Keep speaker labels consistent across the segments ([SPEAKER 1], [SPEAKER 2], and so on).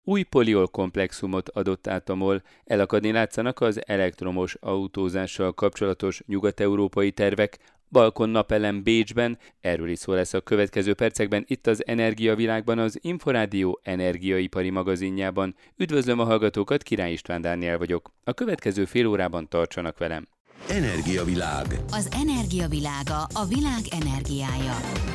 [SPEAKER 1] Új poliol komplexumot adott át a MOL, elakadni látszanak az elektromos autózással kapcsolatos nyugat-európai tervek, balkonnapelem Bécsben, erről is szó lesz a következő percekben itt az Energiavilágban, az Inforádió energiaipari magazinjában. Üdvözlöm a hallgatókat, Király István Dániel vagyok. A következő fél órában tartsanak velem.
[SPEAKER 2] Energiavilág.
[SPEAKER 3] Az energiavilága, a világ energiája.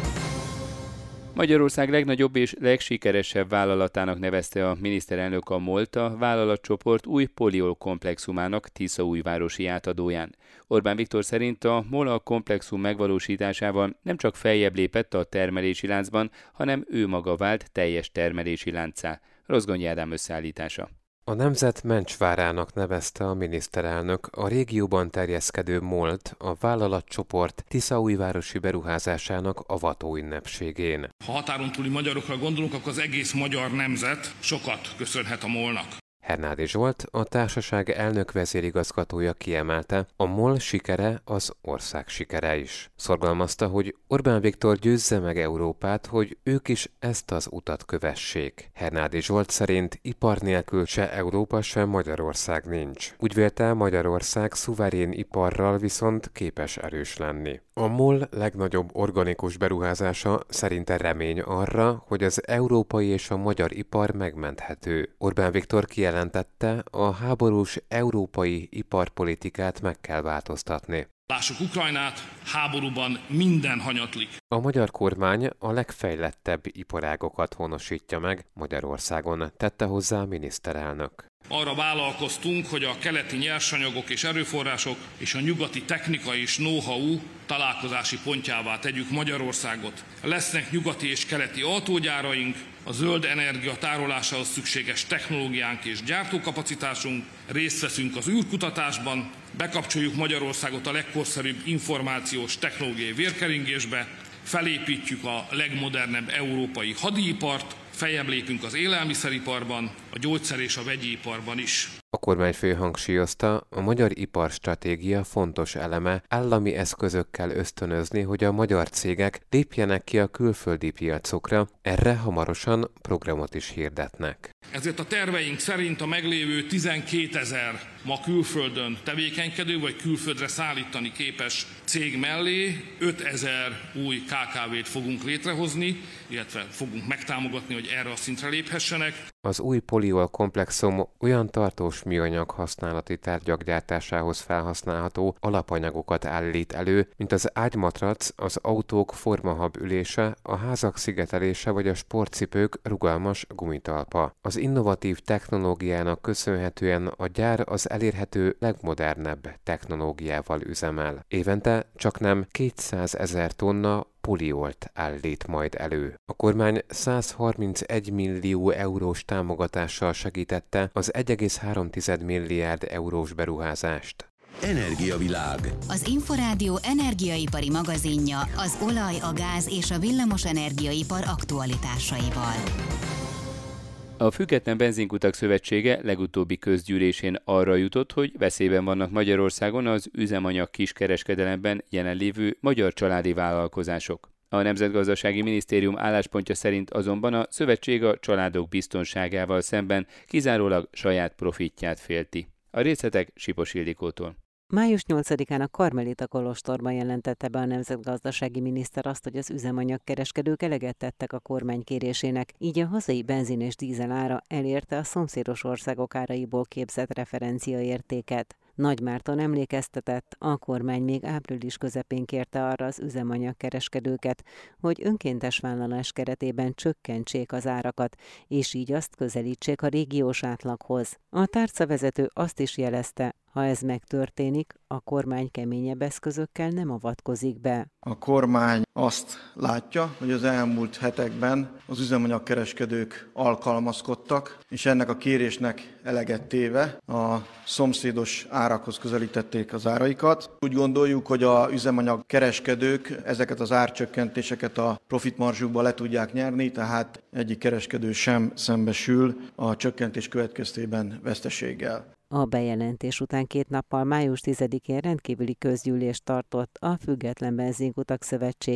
[SPEAKER 1] Magyarország legnagyobb és legsikeresebb vállalatának nevezte a miniszterelnök a MOL-t a vállalatcsoport új poliol komplexumának Tiszaújvárosi átadóján. Orbán Viktor szerint a MOL a komplexum megvalósításával nem csak feljebb lépett a termelési láncban, hanem ő maga vált teljes termelési láncá. Rozgonyi Ádám összeállítása.
[SPEAKER 4] A nemzet mencsvárának nevezte a miniszterelnök a régióban terjeszkedő MOL-t a vállalatcsoport Tiszaújvárosi beruházásának avató ünnepségén.
[SPEAKER 5] Ha határon túli magyarokra gondolunk, akkor az egész magyar nemzet sokat köszönhet a MOL-nak.
[SPEAKER 4] Hernádi Zsolt, a társaság elnök vezérigazgatója kiemelte, a MOL sikere az ország sikere is. Szorgalmazta, hogy Orbán Viktor győzze meg Európát, hogy ők is ezt az utat kövessék. Hernádi Zsolt szerint ipar nélkül se Európa, se Magyarország nincs. Úgy vélte, Magyarország szuverén iparral viszont képes erős lenni. A MOL legnagyobb organikus beruházása szerinte remény arra, hogy az európai és a magyar ipar megmenthető. Orbán Viktor kijelentette, a háborús európai iparpolitikát meg kell változtatni.
[SPEAKER 5] Lássuk Ukrajnát, háborúban minden hanyatlik.
[SPEAKER 4] A magyar kormány a legfejlettebb iparágokat honosítja meg Magyarországon, tette hozzá a miniszterelnök.
[SPEAKER 5] Arra vállalkoztunk, hogy a keleti nyersanyagok és erőforrások és a nyugati technika és know-how találkozási pontjává tegyük Magyarországot. Lesznek nyugati és keleti autógyáraink, a zöld energia tárolásához szükséges technológiánk és gyártókapacitásunk, részt veszünk az űrkutatásban, bekapcsoljuk Magyarországot a legkorszerűbb információs technológiai vérkeringésbe, felépítjük a legmodernebb európai hadipart, feljebb lépünk az élelmiszeriparban, a gyógyszer és a vegyi iparban is.
[SPEAKER 4] A kormányfő hangsúlyozta, a magyar iparstratégia fontos eleme állami eszközökkel ösztönözni, hogy a magyar cégek lépjenek ki a külföldi piacokra, erre hamarosan programot is hirdetnek.
[SPEAKER 5] Ezért a terveink szerint a meglévő 12 000 ma külföldön tevékenykedő vagy külföldre szállítani képes cég mellé 5 000 új KKV-t fogunk létrehozni, illetve fogunk megtámogatni, hogy erre a szintre léphessenek.
[SPEAKER 4] Az új poliol komplexum olyan tartós műanyag használati tárgyak gyártásához felhasználható alapanyagokat állít elő, mint az ágymatrac, az autók formahab ülése, a házak szigetelése vagy a sportcipők rugalmas gumitalpa. Az innovatív technológiának köszönhetően a gyár az elérhető legmodernebb technológiával üzemel. Évente csaknem 200 000 tonna poliolt állít majd elő. A kormány 131 millió eurós támogatással segítette az 1,3 milliárd eurós beruházást.
[SPEAKER 2] Energiavilág.
[SPEAKER 3] Az Inforádió energiaipari magazinja az olaj, a gáz és a villamos energiaipar aktualitásaival.
[SPEAKER 1] A Független Benzinkutak Szövetsége legutóbbi közgyűlésén arra jutott, hogy veszélyben vannak Magyarországon az üzemanyag kiskereskedelemben jelenlévő magyar családi vállalkozások. A Nemzetgazdasági Minisztérium álláspontja szerint azonban a szövetség a családok biztonságával szemben kizárólag saját profitját félti. A részletek Sipos Ildikótól.
[SPEAKER 6] Május 8-án a Karmelita kolostorban jelentette be a nemzetgazdasági miniszter azt, hogy az üzemanyagkereskedők eleget tettek a kormány kérésének, így a hazai benzin és dízel ára elérte a szomszédos országok áraiból képzett referenciaértéket. Nagy Márton emlékeztetett, a kormány még április közepén kérte arra az üzemanyagkereskedőket, hogy önkéntes vállalás keretében csökkentsék az árakat, és így azt közelítsék a régiós átlaghoz. A tárcavezető azt is jelezte, ha ez megtörténik, a kormány keményebb eszközökkel nem avatkozik be.
[SPEAKER 7] A kormány azt látja, hogy az elmúlt hetekben az üzemanyagkereskedők alkalmazkodtak, és ennek a kérésnek eleget téve a szomszédos árakhoz közelítették az áraikat. Úgy gondoljuk, hogy az üzemanyagkereskedők ezeket az árcsökkentéseket a profitmarzsukba le tudják nyerni, tehát egyik kereskedő sem szembesül a csökkentés következtében veszteséggel.
[SPEAKER 6] A bejelentés után 2 nappal május 10-én rendkívüli közgyűlést tartott a Független Benzinkutak Szövetsége.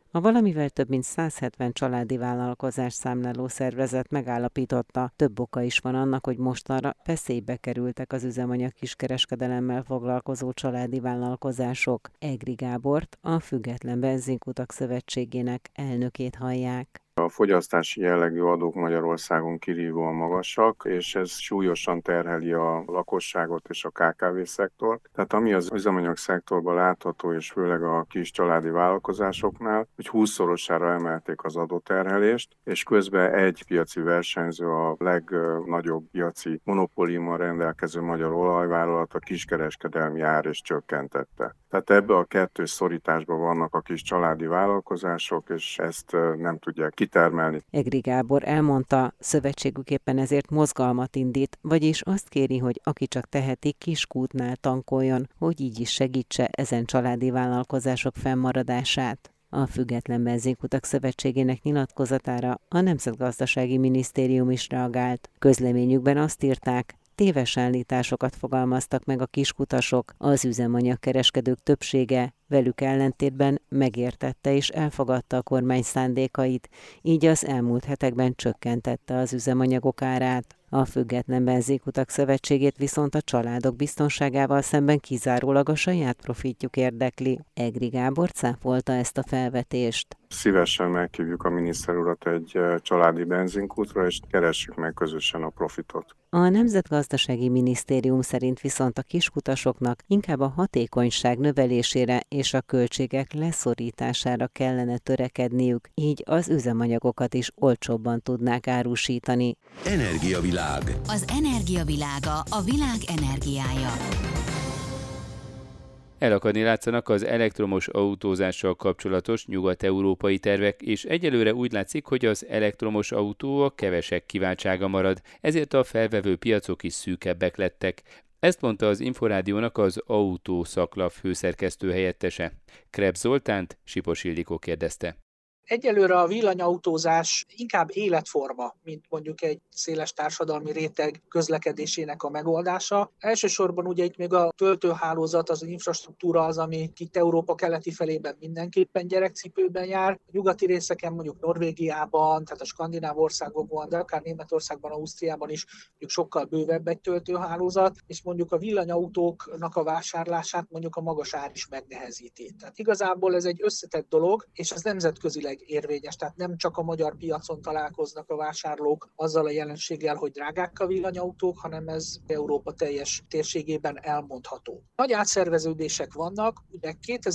[SPEAKER 6] A valamivel több mint 170 családi vállalkozás számláló szervezet megállapította, több oka is van annak, hogy mostanra veszélybe kerültek az üzemanyag kiskereskedelemmel foglalkozó családi vállalkozások. Egri Gábort, a Független Benzinkutak Szövetségének elnökét hallják.
[SPEAKER 8] A fogyasztási jellegű adók Magyarországon kirívóan magasak, és ez súlyosan terheli a lakosságot és a KKV-szektort. Tehát ami az üzemanyag szektorban látható, és főleg a kis családi vállalkozásoknál, hogy 20-szorosára emelték az adóterhelést, és közben egy piaci versenyző, a legnagyobb piaci monopóliummal rendelkező magyar olajvállalat a kiskereskedelmi ár is csökkentette. Tehát ebbe a kettős szorításban vannak a kis családi vállalkozások, és ezt nem tudják kitermelni.
[SPEAKER 6] Egri Gábor elmondta, szövetségük éppen ezért mozgalmat indít, vagyis azt kéri, hogy aki csak teheti, kiskútnál tankoljon, hogy így is segítse ezen családi vállalkozások fennmaradását. A Független Benzinkutak Szövetségének nyilatkozatára a Nemzetgazdasági Minisztérium is reagált. Közleményükben azt írták, téves állításokat fogalmaztak meg a kiskutasok, az üzemanyagkereskedők többsége velük ellentétben megértette és elfogadta a kormány szándékait, így az elmúlt hetekben csökkentette az üzemanyagok árát. A Független Benzinkutak Szövetségét viszont a családok biztonságával szemben kizárólag a saját profitjuk érdekli. Egri Gábor cáfolta ezt a felvetést.
[SPEAKER 8] Szívesen meghívjuk a miniszter urat egy családi benzinkútra, és keressük meg közösen a profitot.
[SPEAKER 6] A Nemzetgazdasági Minisztérium szerint viszont a kiskutasoknak inkább a hatékonyság növelésére és a költségek leszorítására kellene törekedniük, így az üzemanyagokat is olcsóbban tudnák árusítani.
[SPEAKER 2] Energiavilág.
[SPEAKER 3] Az energiavilága, a világ energiája.
[SPEAKER 1] Elakadni látszanak az elektromos autózással kapcsolatos nyugat-európai tervek, és egyelőre úgy látszik, hogy az elektromos autó a kevesek kiváltsága marad, ezért a felvevő piacok is szűkebbek lettek. Ezt mondta az Inforádiónak az autó szaklap főszerkesztő helyettese. Krebs Zoltánt Sipos Ildikó kérdezte.
[SPEAKER 9] Egyelőre a villanyautózás inkább életforma, mint mondjuk egy széles társadalmi réteg közlekedésének a megoldása. Elsősorban ugye itt még a töltőhálózat, az infrastruktúra az, ami itt Európa keleti felében mindenképpen gyerekcipőben jár. A nyugati részeken, mondjuk Norvégiában, tehát a skandináv országokban, de akár Németországban, Ausztriában is mondjuk sokkal bővebb egy töltőhálózat, és mondjuk a villanyautóknak a vásárlását mondjuk a magas ár is megnehezíti. Tehát igazából ez egy összetett dolog, és ez nemzetközileg érvényes, tehát nem csak a magyar piacon találkoznak a vásárlók azzal a jelenséggel, hogy drágák a villanyautók, hanem ez Európa teljes térségében elmondható. Nagy átszerveződések vannak, ugye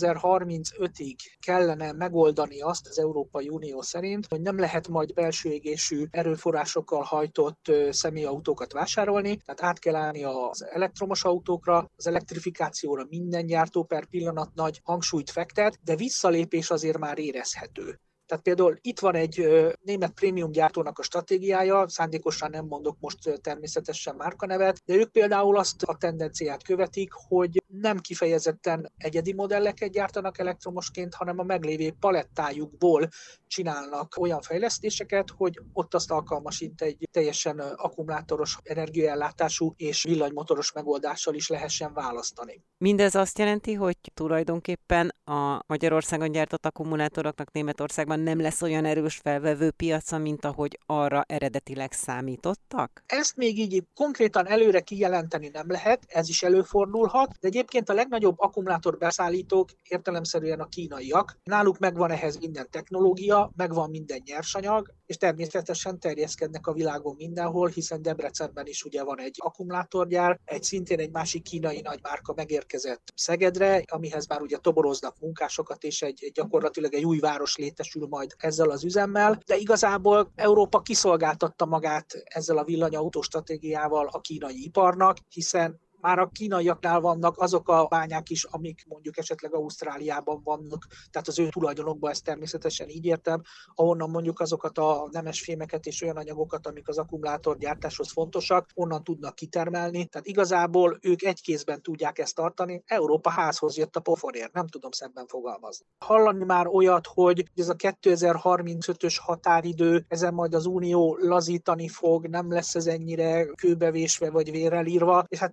[SPEAKER 9] 2035-ig kellene megoldani azt az Európai Unió szerint, hogy nem lehet majd belső égésű erőforrásokkal hajtott személyautókat vásárolni, tehát át kell állni az elektromos autókra, az elektrifikációra minden gyártó per pillanat nagy hangsúlyt fektet, de visszalépés azért már érezhető. Tehát például itt van egy német prémium gyártónak a stratégiája, szándékosan nem mondok most természetesen márkanevet, de ők például azt a tendenciát követik, hogy nem kifejezetten egyedi modelleket gyártanak elektromosként, hanem a meglévő palettájukból csinálnak olyan fejlesztéseket, hogy ott azt alkalmasint egy teljesen akkumulátoros energiaellátású és villanymotoros megoldással is lehessen választani.
[SPEAKER 6] Mindez azt jelenti, hogy tulajdonképpen a Magyarországon gyártott akkumulátoroknak Németországban nem lesz olyan erős felvevő piaca, mint ahogy arra eredetileg számítottak?
[SPEAKER 9] Ezt még így konkrétan előre kijelenteni nem lehet, ez is előfordulhat, de egyébként a legnagyobb akkumulátorbeszállítók értelemszerűen a kínaiak. Náluk megvan ehhez minden technológia, megvan minden nyersanyag, és természetesen terjeszkednek a világon mindenhol, hiszen Debrecenben is ugye van egy akkumulátorgyár, szintén egy másik kínai nagymárka megérkezett Szegedre, amihez már ugye toboroznak munkásokat, és gyakorlatilag egy új város létesül majd ezzel az üzemmel, de igazából Európa kiszolgáltatta magát ezzel a villanyautó stratégiával a kínai iparnak, hiszen már a kínaiaknál vannak azok a bányák is, amik mondjuk esetleg Ausztráliában vannak, tehát az ő tulajdonokban ezt természetesen így értem, ahonnan mondjuk azokat a nemesfémeket és olyan anyagokat, amik az akkumulátorgyártáshoz fontosak, onnan tudnak kitermelni. Tehát igazából ők egy kézben tudják ezt tartani. Európa házhoz jött a pofonért, nem tudom szebben fogalmazni. Hallani már olyat, hogy ez a 2035-ös határidő, ezen majd az Unió lazítani fog, nem lesz ez ennyire kőbevésve vagy vérrel írva, és hát például, hogy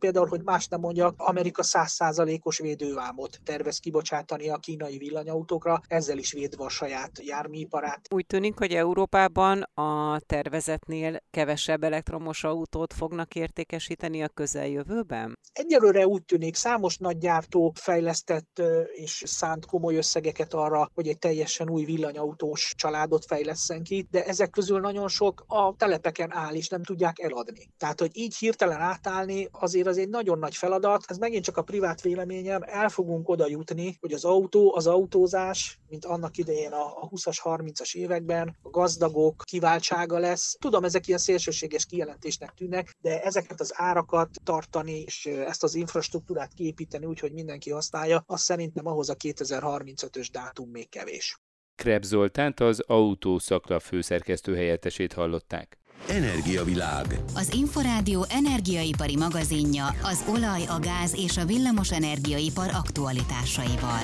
[SPEAKER 9] hogy más nem mondjak, Amerika 100%-os védővámot tervez kibocsátani a kínai villanyautókra, ezzel is védve a saját járműiparát.
[SPEAKER 6] Úgy tűnik, hogy Európában a tervezetnél kevesebb elektromos autót fognak értékesíteni a közeljövőben?
[SPEAKER 9] Egyelőre úgy tűnik, számos nagy gyártó fejlesztett és szánt komoly összegeket arra, hogy egy teljesen új villanyautós családot fejlesszen ki, de ezek közül nagyon sok a telepeken áll, és nem tudják eladni. Tehát, hogy így hirtelen átállni, azért az egy nagyon nagy feladat. Ez megint csak a privát véleményem, el fogunk oda jutni, hogy az autózás, mint annak idején a 20-as, 30-as években, a gazdagok kiváltsága lesz. Tudom, ezek ilyen szélsőséges kijelentésnek tűnnek, de ezeket az árakat tartani, és ezt az infrastruktúrát kiépíteni úgy, hogy mindenki használja, az szerintem ahhoz a 2035-ös dátum még kevés.
[SPEAKER 1] Krebs Zoltánt, az Autó Szaklap főszerkesztő helyettesét hallották.
[SPEAKER 2] Energiavilág.
[SPEAKER 3] Az Inforádió energiaipari magazinja az olaj, a gáz és a villamos energiaipar aktualitásaival.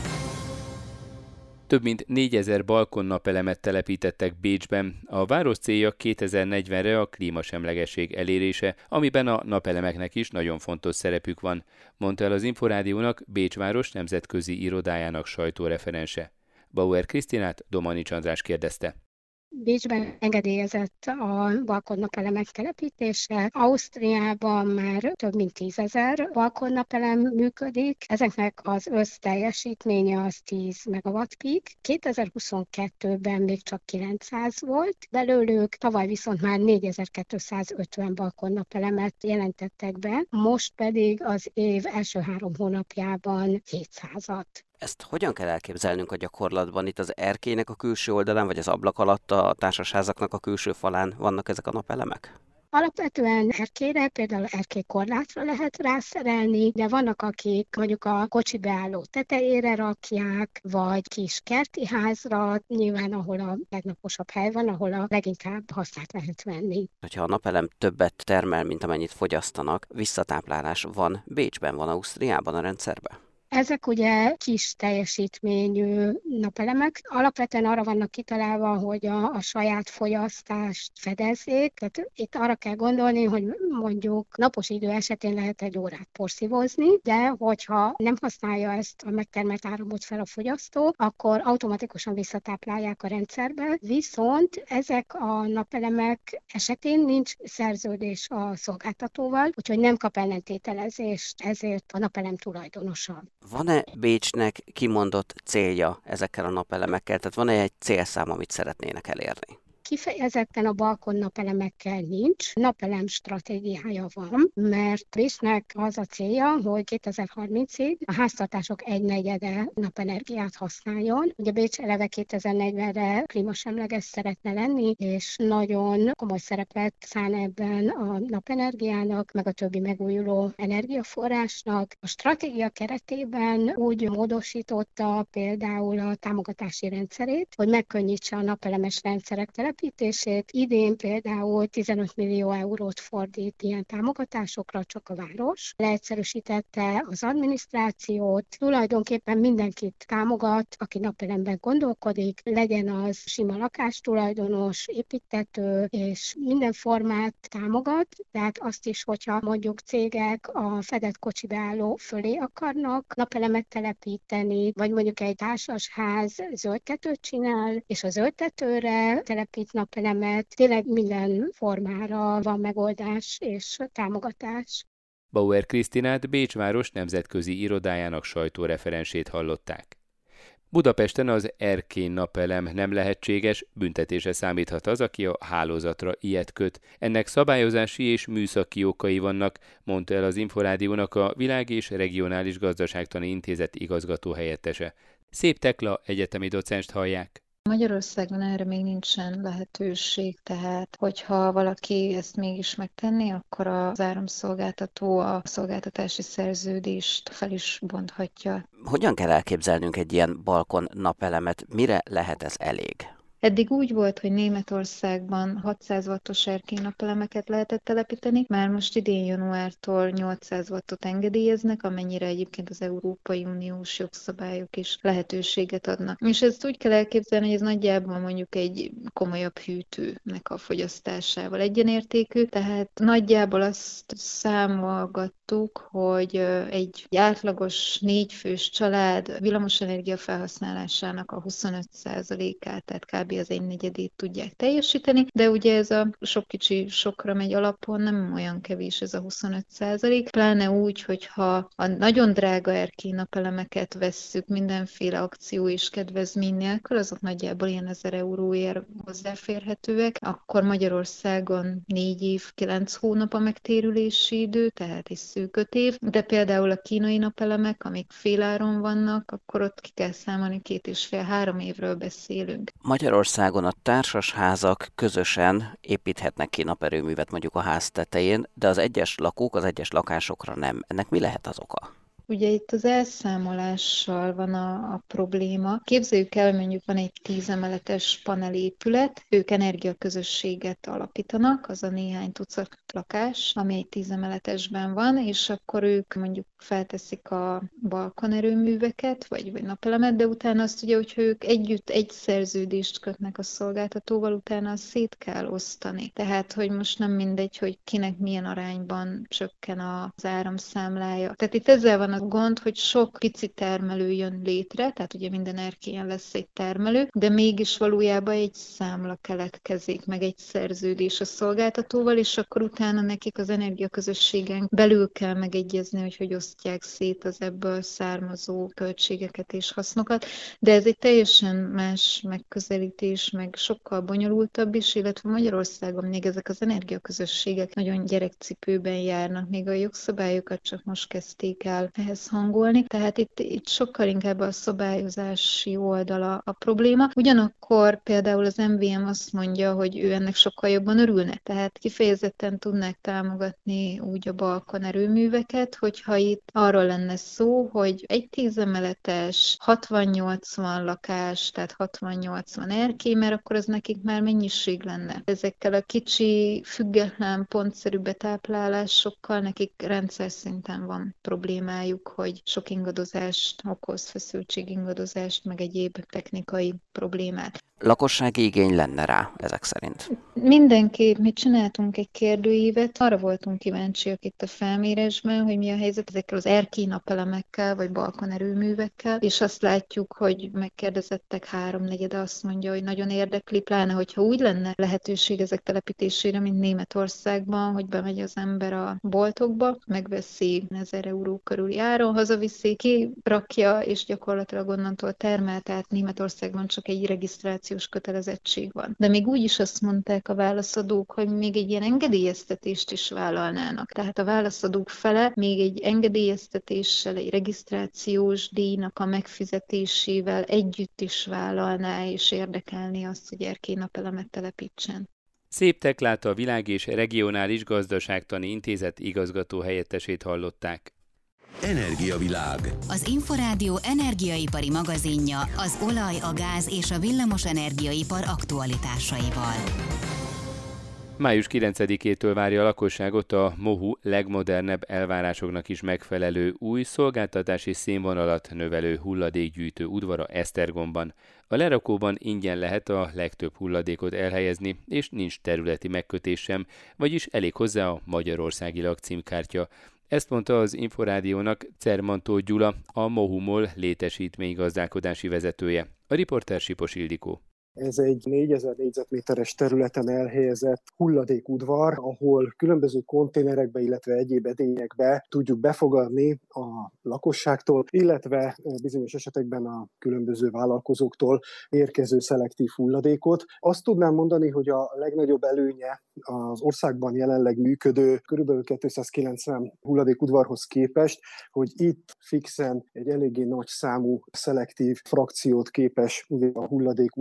[SPEAKER 1] Több mint 4000 balkonnapelemet telepítettek Bécsben. A város célja 2040-re a klímasemlegesség elérése, amiben a napelemeknek is nagyon fontos szerepük van, mondta el az Inforádiónak Bécs város nemzetközi irodájának sajtóreferense. Bauer Krisztinát Domanics András kérdezte.
[SPEAKER 10] Bécsben engedélyezett a balkonnapelemek telepítése, Ausztriában már több mint 10 000 balkonnapelem működik, ezeknek az összteljesítménye az 10 megawatt-peak. 2022-ben még csak 900 volt belőlük, tavaly viszont már 4250 balkonnapelemet jelentettek be, most pedig az év első 3 hónapjában 700-at.
[SPEAKER 11] Ezt hogyan kell elképzelnünk a gyakorlatban? Itt az erkélynek a külső oldalán, vagy az ablak alatt a társasházaknak a külső falán vannak ezek a napelemek?
[SPEAKER 10] Alapvetően erkélyre, például erkélykorlátra lehet rászerelni, de vannak, akik mondjuk a kocsi beálló tetejére rakják, vagy kis kerti házra, nyilván ahol a legnaposabb hely van, ahol a leginkább hasznát lehet venni.
[SPEAKER 11] Ha a napelem többet termel, mint amennyit fogyasztanak, visszatáplálás van Bécsben, van Ausztriában a rendszerben?
[SPEAKER 10] Ezek ugye kis teljesítményű napelemek. Alapvetően arra vannak kitalálva, hogy a saját fogyasztást fedezzék. Tehát itt arra kell gondolni, hogy mondjuk napos idő esetén lehet 1 órát porszívózni, de hogyha nem használja ezt a megtermelt áramot fel a fogyasztó, akkor automatikusan visszatáplálják a rendszerbe. Viszont ezek a napelemek esetén nincs szerződés a szolgáltatóval, úgyhogy nem kap ellentételezést ezért a napelem tulajdonosa.
[SPEAKER 11] Van-e Bécsnek kimondott célja ezekkel a napelemekkel? Tehát van-e egy célszám, amit szeretnének elérni?
[SPEAKER 10] Kifejezetten a balkonnapelemekkel nincs, napelem stratégiája van, mert Bécsnek az a célja, hogy 2030-ig a háztartások 1/4 napenergiát használjon. Ugye Bécs eleve 2040-re klímasemleges szeretne lenni, és nagyon komoly szerepet szán ebben a napenergiának, meg a többi megújuló energiaforrásnak. A stratégia keretében úgy módosította például a támogatási rendszerét, hogy megkönnyítse a napelemes rendszerek telepítését. Idén például 15 millió eurót fordít ilyen támogatásokra csak a város. Leegyszerűsítette az adminisztrációt, tulajdonképpen mindenkit támogat, aki napelemben gondolkodik, legyen az sima lakástulajdonos, építtető, és minden formát támogat, tehát azt is, hogyha mondjuk cégek a fedett kocsi beálló fölé akarnak napelemet telepíteni, vagy mondjuk egy társasház zöldtetőt csinál, és a zöldtetőre telepít napelemet, tényleg minden formára van megoldás és támogatás.
[SPEAKER 1] Bauer Krisztinát Bécs város nemzetközi irodájának sajtóreferensét hallották. Budapesten az erkély napelem nem lehetséges, büntetése számíthat az, aki a hálózatra ilyet köt. Ennek szabályozási és műszaki okai vannak, mondta el az Inforádiónak a Világ- és Regionális Gazdaságtani Intézet igazgató helyettese. Szép Tekla egyetemi docenst hallják.
[SPEAKER 12] Magyarországon erre még nincsen lehetőség, tehát hogyha valaki ezt mégis megtenné, akkor az áramszolgáltató a szolgáltatási szerződést fel is bonthatja.
[SPEAKER 11] Hogyan kell elképzelnünk egy ilyen balkon napelemet? Mire lehet ez elég?
[SPEAKER 12] Eddig úgy volt, hogy Németországban 600 wattos erkély napelemeket lehetett telepíteni, már most idén januártól 800 wattot engedélyeznek, amennyire egyébként az Európai Uniós jogszabályok is lehetőséget adnak. És ezt úgy kell elképzelni, hogy ez nagyjából mondjuk egy komolyabb hűtőnek a fogyasztásával egyenértékű, tehát nagyjából azt számolgattuk, hogy egy átlagos 4 fős család villamosenergia felhasználásának a 25%-át, tehát kb. Az 1/4-ét tudják teljesíteni, de ugye ez a sok kicsi sokra megy alapon, nem olyan kevés ez a 25%, pláne úgy, hogyha a nagyon drága erkély napelemeket vesszük mindenféle akció és kedvezmény nélkül, azok nagyjából ilyen 1000 euróért hozzáférhetőek, akkor Magyarországon 4 év, 9 hónap a megtérülési idő, tehát egy szűk 5 év, de például a kínai napelemek, amik féláron vannak, akkor ott ki kell számolni 2,5-3 évről beszélünk.
[SPEAKER 11] Magyarországon a társasházak közösen építhetnek ki naperőművet mondjuk a ház tetején, de az egyes lakók az egyes lakásokra nem. Ennek mi lehet az oka?
[SPEAKER 12] Ugye itt az elszámolással van a probléma. Képzeljük el, mondjuk van egy 10 emeletes panelépület, ők energiaközösséget alapítanak, az a néhány tucat lakás, ami egy 10 emeletesben van, és akkor ők mondjuk felteszik a balkonerőműveket, vagy napelemet, de utána azt ugye, hogyha ők együtt egy szerződést kötnek a szolgáltatóval, utána azt szét kell osztani. Tehát, hogy most nem mindegy, hogy kinek milyen arányban csökken az áramszámlája. Tehát itt ezzel van a gond, hogy sok pici termelő jön létre, tehát ugye minden erkélyen lesz egy termelő, de mégis valójában egy számla keletkezik, meg egy szerződés a szolgáltatóval, és akkor utána nekik az energiaközösségen belül kell megegyezni, hogy osztják szét az ebből származó költségeket és hasznokat, de ez egy teljesen más megközelítés, meg sokkal bonyolultabb is, illetve Magyarországon még ezek az energiaközösségek nagyon gyerekcipőben járnak, még a jogszabályokat csak most kezdték el ehhez hangolni, tehát itt sokkal inkább a szabályozási oldala a probléma. Ugyanakkor például az MVM azt mondja, hogy ő ennek sokkal jobban örülne, tehát kifejezetten tudnák támogatni úgy a balkonerőműveket, hogyha itt arról lenne szó, hogy egy 10 emeletes, 60-80 lakás, tehát 60-80 erkély, mert akkor az nekik már mennyiség lenne. Ezekkel a kicsi, független, pontszerű betáplálásokkal nekik rendszer szinten van problémájuk, hogy sok ingadozást okoz, feszültségingadozást, meg egyéb technikai problémát.
[SPEAKER 11] Lakossági igény lenne rá, ezek szerint?
[SPEAKER 12] Mindenképp mi csináltunk egy kérdőívet, arra voltunk kíváncsiak itt a felmérésben, hogy mi a helyzet ezekkel az erkély napelemekkel, vagy balkonerőművekkel, és azt látjuk, hogy megkérdezettek 3/4 azt mondja, hogy nagyon érdekli, pláne hogyha úgy lenne lehetőség ezek telepítésére, mint Németországban, hogy bemegy az ember a boltokba, megveszi 1000 euró körüli áron, hazaviszi, kirakja, és gyakorlatilag onnantól termel, tehát Németországban csak egy regisztrációs kötelezettség van. De még úgy is azt mondták a válaszadók, hogy még egy ilyen engedélyeztetést is vállalnának. Tehát a válaszadók fele még egy engedélyeztetéssel, egy regisztrációs díjnak a megfizetésével együtt is vállalná, és érdekelni azt, hogy erkély napelemet telepítsen.
[SPEAKER 1] Szép Teklát, a Világ és Regionális Gazdaságtani Intézet igazgató helyettesét hallották.
[SPEAKER 2] Energiavilág.
[SPEAKER 3] Az Inforádió energiaipari magazinja az olaj, a gáz és a villamos energiaipar aktualitásaival.
[SPEAKER 1] Május 9-től várja a lakosságot a MOHU legmodernebb elvárásoknak is megfelelő új szolgáltatási színvonalat növelő hulladékgyűjtő udvara Esztergomban. A lerakóban ingyen lehet a legtöbb hulladékot elhelyezni, és nincs területi megkötés sem, vagyis elég hozzá a magyarországi lakcímkártya. Ezt mondta az Inforádiónak Cermantó Gyula, a MOHU-MOL létesítménygazdálkodási vezetője. A riporter Sipos Ildikó.
[SPEAKER 13] Ez egy 4000 négyzetméteres területen elhelyezett hulladékudvar, ahol különböző konténerekbe, illetve egyéb edényekbe tudjuk befogadni a lakosságtól, illetve bizonyos esetekben a különböző vállalkozóktól érkező szelektív hulladékot. Azt tudnám mondani, hogy a legnagyobb előnye az országban jelenleg működő kb. 290 hulladékudvarhoz képest, hogy itt fixen egy eléggé nagy számú szelektív frakciót képes a hulladékudvar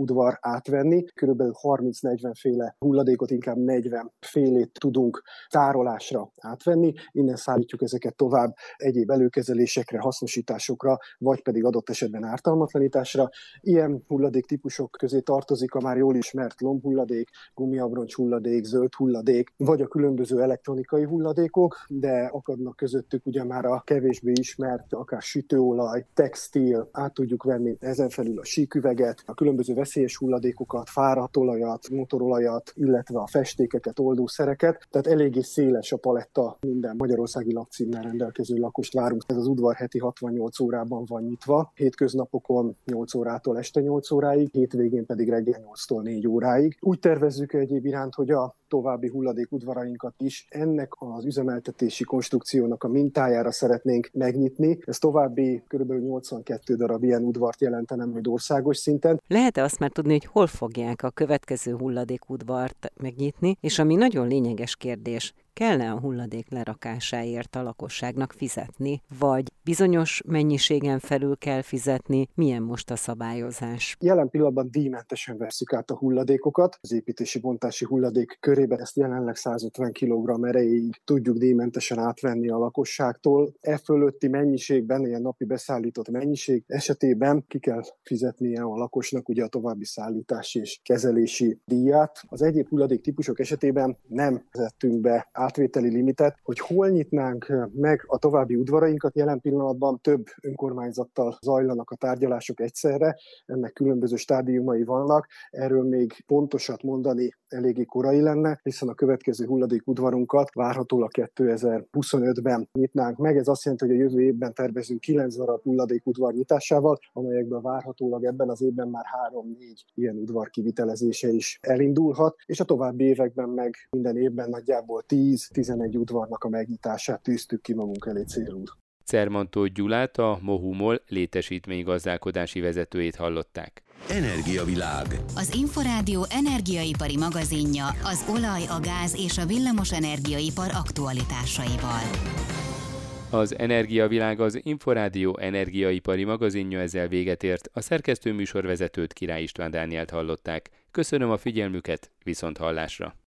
[SPEAKER 13] átvenni. Körülbelül 30-40 féle hulladékot, inkább 40 félét tudunk tárolásra átvenni. Innen szállítjuk ezeket tovább egyéb előkezelésekre, hasznosításokra, vagy pedig adott esetben ártalmatlanításra. Ilyen hulladéktípusok közé tartozik a már jól ismert lombhulladék, gumiabroncs hulladék, zöld hulladék, vagy a különböző elektronikai hulladékok, de akadnak közöttük ugye már a kevésbé ismert, akár sütőolaj, textil, át tudjuk venni ezen felül a síküveget, a különböző veszélyes hulladékokat, fáradt olajat, motorolajat, illetve a festékeket, oldószereket. Tehát eléggé széles a paletta, minden magyarországi lakcímmel rendelkező lakost várunk. Ez az udvar heti 68 órában van nyitva, hétköznapokon 8 órától este 8 óráig, hétvégén pedig reggel 8-tól 4 óráig. Úgy tervezzük egyéb iránt, hogy a további hulladékudvarainkat is ennek az üzemeltetési konstrukciónak a mintájára szeretnénk megnyitni. Ez további kb. 82 darab ilyen udvart jelentene majd országos szinten.
[SPEAKER 6] Lehet-e azt már tudni, hogy hol fogják a következő hulladékudvart megnyitni? És ami nagyon lényeges kérdés, kell-e a hulladék lerakásáért a lakosságnak fizetni, vagy bizonyos mennyiségen felül kell fizetni? Milyen most a szabályozás?
[SPEAKER 13] Jelen pillanatban díjmentesen vesszük át a hulladékokat. Az építési bontási hulladék körében ezt jelenleg 150 kg erejéig tudjuk díjmentesen átvenni a lakosságtól. E fölötti mennyiségben, ilyen napi beszállított mennyiség esetében ki kell fizetnie a lakosnak ugye a további szállítási és kezelési díjat. Az egyéb hulladék típusok esetében nem vezettünk be átvételi limitet, hogy hol nyitnánk meg a további udvarainkat. Jelen pillanatban több önkormányzattal zajlanak a tárgyalások egyszerre, ennek különböző stádiumai vannak, erről még pontosat mondani eléggé korai lenne, hiszen a következő hulladékudvarunkat várhatólag 2025-ben nyitnánk meg. Ez azt jelenti, hogy a jövő évben tervezünk 9 darab hulladékudvar nyitásával, amelyekből várhatólag ebben az évben már 3-4 ilyen udvar kivitelezése is elindulhat, és a további években meg minden évben nagyjából 10-11 udvarnak a megnyitását tűztük ki magunk elé célul.
[SPEAKER 1] Cermantó Gyulát, a Mohumol létesítménygazdálkodási vezetőjét hallották.
[SPEAKER 2] Energiavilág.
[SPEAKER 3] Az Inforádió energiaipari magazinja az olaj, a gáz és a villamos energiaipar aktualitásaival.
[SPEAKER 1] Az Energiavilág, az Inforádió energiaipari magazinja ezzel véget ért. A szerkesztő műsorvezetőt, Király István Dánielt hallották. Köszönöm a figyelmüket, viszonthallásra!